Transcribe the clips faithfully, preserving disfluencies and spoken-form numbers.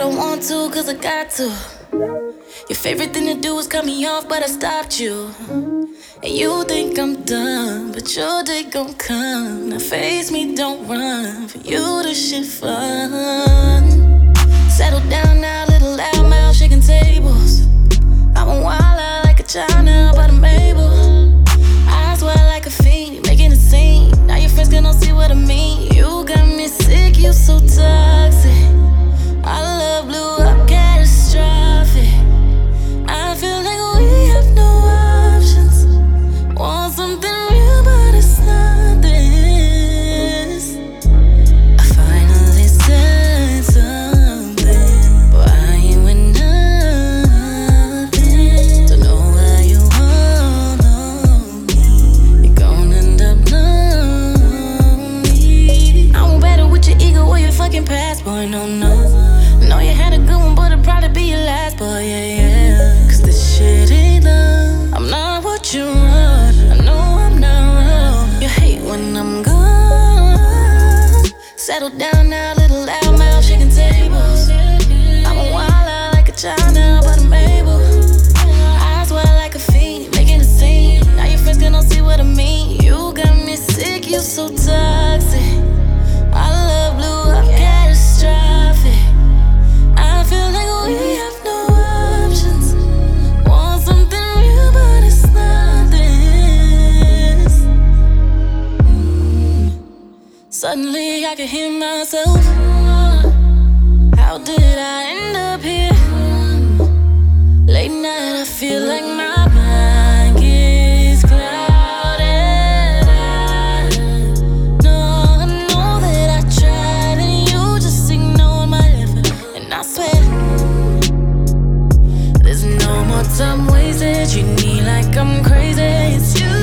don't want to, cause I got to. Your favorite thing to do is cut me off, but I stopped you. And you think I'm done, but your day gon' come. Now face me, don't run. For you, this shit fun. Settle down now, little loud mouth, shaking tables. I'm a wild out like a child now, but I'm able. Eyes wide like a fiend, you making a scene. Now your friends gonna see what I mean. You got me sick, you so toxic. Our love blew up catastrophic. I feel like we have no options. Want something real, but it's not this. I finally said something, but I ain't with nothing. Don't know why you all on me. You're gonna end up lonely. I won't battle with your ego or your fucking past, boy, no, no. Know you had a good one, but it'll probably be your last, boy, yeah, yeah. Cause this shit ain't love. I'm not what you want. I know I'm not wrong. You hate when I'm gone. Settle down now, little loud mouth, shaking tables. I'm a wild out like a child now, but I'm able. Eyes wide like a fiend, making a scene. Now your friends gonna see what I mean. You got me sick, you so toxic. Our love blew up catastrophic. I feel like we have no options. Want something real, but it's not this. mm. Suddenly I can hear myself. How did I end up here? Late night I feel like my mind gets clouded. I know, I know that I tried and you just ignored my effort. And I swear there's no more time wasted. Treat me like I'm crazy. It's you.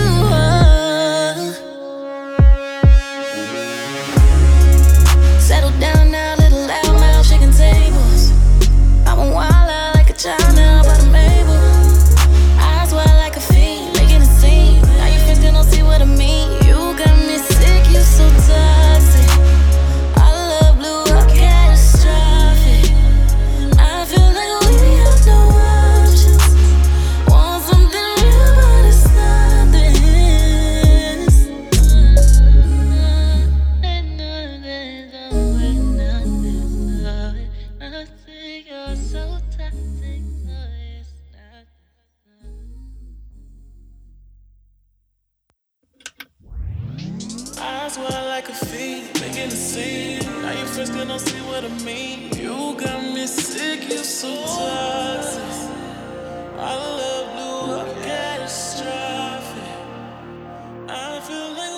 Settle down now, little loud mouth, shaking tables. I'm a wild out like a child now, but I'm able. Eyes wide like a fiend, making a scene. Now your friends gonna see what I mean. You got me sick, you so toxic. Our love blew up catastrophic. I feel like we have no options. Want something real, but it's not this. You're so toxic, no, it's not. Eyes wide like a fiend, making a scene. Now your friends gonna see what I mean. You got me sick, you so toxic. Our love blew up catastrophic. I feel like